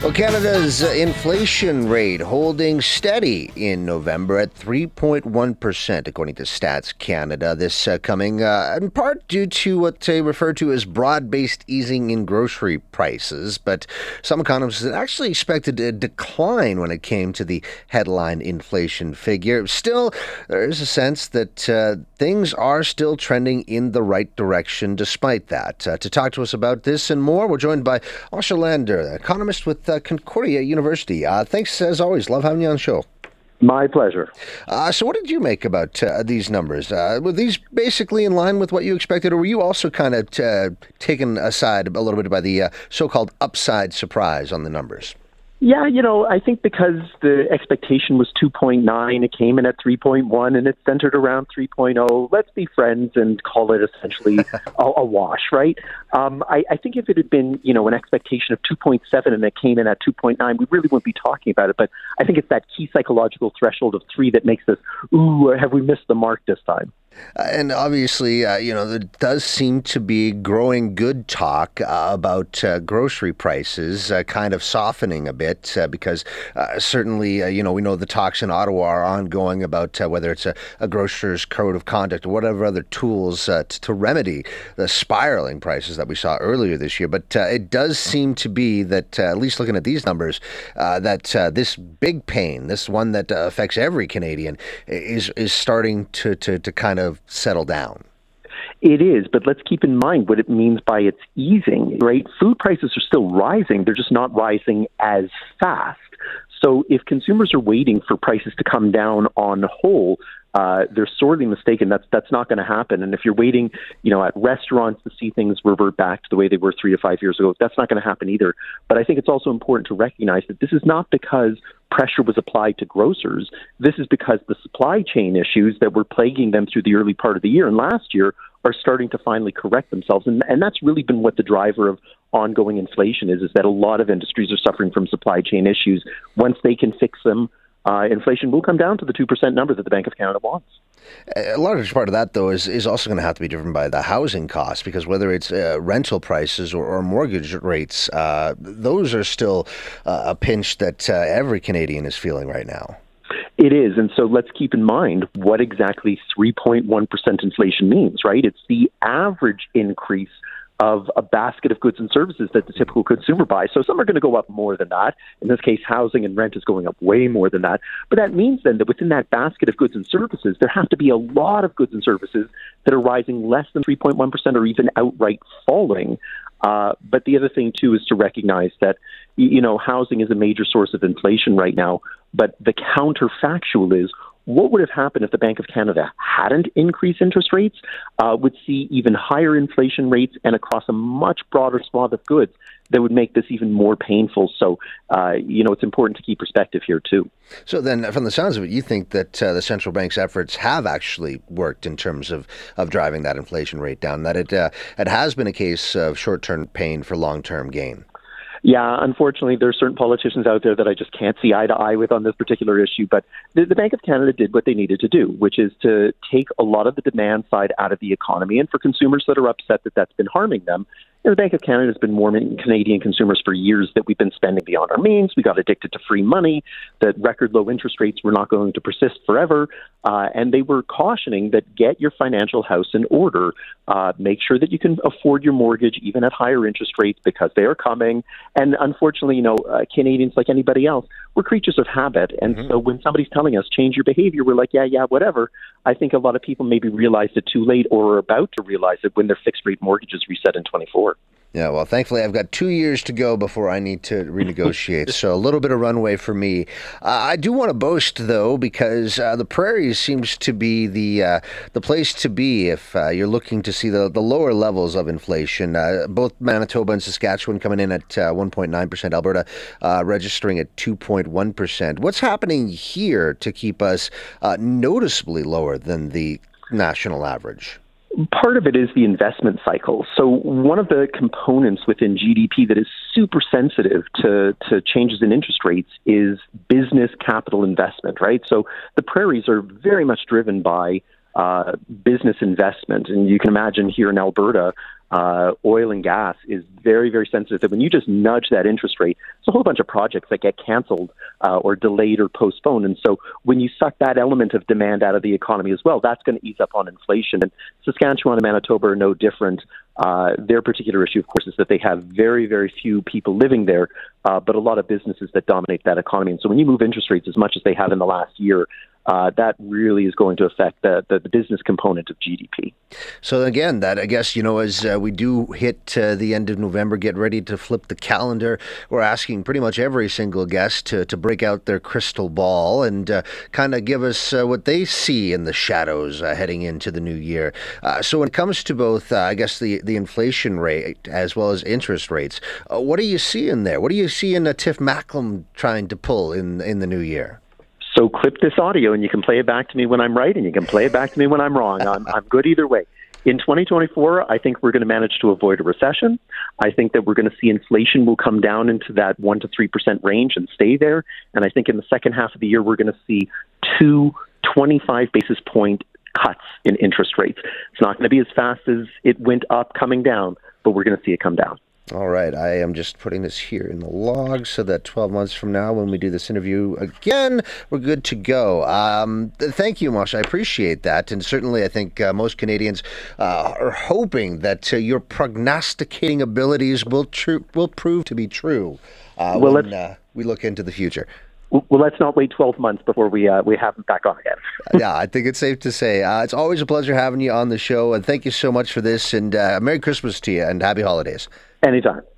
Well, Canada's inflation rate holding steady in November at 3.1%, according to Stats Canada. This coming in part due to what they refer to as broad-based easing in grocery prices. But some economists had actually expected a decline when it came to the headline inflation figure. Still, there is a sense that things are still trending in the right direction despite that. To talk to us about this and more, we're joined by Asha Lander, economist with Concordia University. Thanks, as always. Love having you on the show. My pleasure. So what did you make about these numbers? Were these basically in line with what you expected, or were you also kind of taken aside a little bit by the so-called upside surprise on the numbers? Yeah, I think because the expectation was 2.9, it came in at 3.1, and it's centered around 3.0. Let's be friends and call it essentially a wash, right? I think if it had been, an expectation of 2.7 and it came in at 2.9, we really wouldn't be talking about it. But I think it's that key psychological threshold of 3 that makes us, have we missed the mark this time? And obviously, there does seem to be growing good talk about grocery prices kind of softening a bit because certainly, we know the talks in Ottawa are ongoing about whether it's a grocer's code of conduct or whatever other tools to remedy the spiraling prices that we saw earlier this year. But it does seem to be that, at least looking at these numbers, that this big pain, this one that affects every Canadian, is starting to kind of settle down. It is, but let's keep in mind what it means by its easing, right? Food prices are still rising. They're just not rising as fast. So if consumers are waiting for prices to come down on whole, they're sorely mistaken. That's not going to happen. And if you're waiting, at restaurants to see things revert back to the way they were 3 to 5 years ago, that's not going to happen either. But I think it's also important to recognize that this is not because pressure was applied to grocers. This is because the supply chain issues that were plaguing them through the early part of the year and last year are starting to finally correct themselves. And that's really been what the driver of ongoing inflation is that a lot of industries are suffering from supply chain issues. Once they can fix them, inflation will come down to the 2% number that the Bank of Canada wants. A large part of that, though, is also going to have to be driven by the housing costs, because whether it's rental prices or mortgage rates, those are still a pinch that every Canadian is feeling right now. It is. And so let's keep in mind what exactly 3.1% inflation means, right? It's the average increase of a basket of goods and services that the typical consumer buys. So some are going to go up more than that. In this case, housing and rent is going up way more than that. But that means then that within that basket of goods and services, there have to be a lot of goods and services that are rising less than 3.1% or even outright falling. But the other thing, too, is to recognize that, housing is a major source of inflation right now. But the counterfactual is, what would have happened if the Bank of Canada hadn't increased interest rates? Would see even higher inflation rates and across a much broader swath of goods that would make this even more painful. So, it's important to keep perspective here, too. So then, from the sounds of it, you think that the central bank's efforts have actually worked in terms of driving that inflation rate down, that it has been a case of short-term pain for long-term gain? Yeah, unfortunately, there are certain politicians out there that I just can't see eye to eye with on this particular issue. But the Bank of Canada did what they needed to do, which is to take a lot of the demand side out of the economy. And for consumers that are upset that that's been harming them, the Bank of Canada has been warning Canadian consumers for years that we've been spending beyond our means. We got addicted to free money, that record low interest rates were not going to persist forever. And they were cautioning that get your financial house in order. Make sure that you can afford your mortgage even at higher interest rates because they are coming. And unfortunately, Canadians, like anybody else, we're creatures of habit. And so when somebody's telling us change your behavior, we're like, yeah, whatever. I think a lot of people maybe realized it too late or are about to realize it when their fixed rate mortgages reset in 24. Yeah, well, thankfully, I've got 2 years to go before I need to renegotiate, so a little bit of runway for me. I do want to boast, though, because the Prairies seems to be the place to be if you're looking to see the lower levels of inflation. Both Manitoba and Saskatchewan coming in at 1.9%, Alberta registering at 2.1%. What's happening here to keep us noticeably lower than the national average? Part of it is the investment cycle. So one of the components within GDP that is super sensitive to changes in interest rates is business capital investment, right? So the Prairies are very much driven by business investment. And you can imagine here in Alberta, oil and gas is very, very sensitive. That when you just nudge that interest rate, there's a whole bunch of projects that get canceled or delayed or postponed. And so when you suck that element of demand out of the economy as well, that's going to ease up on inflation. And Saskatchewan and Manitoba are no different. Their particular issue, of course, is that they have very, very few people living there, but a lot of businesses that dominate that economy. And so when you move interest rates as much as they have in the last year, that really is going to affect the business component of GDP. So again, that I guess, as we do hit the end of November, get ready to flip the calendar, we're asking pretty much every single guest to break out their crystal ball and kind of give us what they see in the shadows heading into the new year. So when it comes to both, I guess, the inflation rate as well as interest rates, what do you see in there? What do you see in Tiff Macklem trying to pull in the new year? So clip this audio and you can play it back to me when I'm right and you can play it back to me when I'm wrong. I'm good either way. In 2024, I think we're going to manage to avoid a recession. I think that we're going to see inflation will come down into that 1% to 3% range and stay there. And I think in the second half of the year, we're going to see 25 basis point cuts in interest rates. It's not going to be as fast as it went up coming down, but we're going to see it come down. All right. I am just putting this here in the log so that 12 months from now, when we do this interview again, we're good to go. Thank you, Mosh. I appreciate that. And certainly, I think most Canadians are hoping that your prognosticating abilities will prove to be true when we look into the future. Well, let's not wait 12 months before we have him back on again. Yeah, I think it's safe to say. It's always a pleasure having you on the show. And thank you so much for this. And Merry Christmas to you and Happy Holidays. Anytime.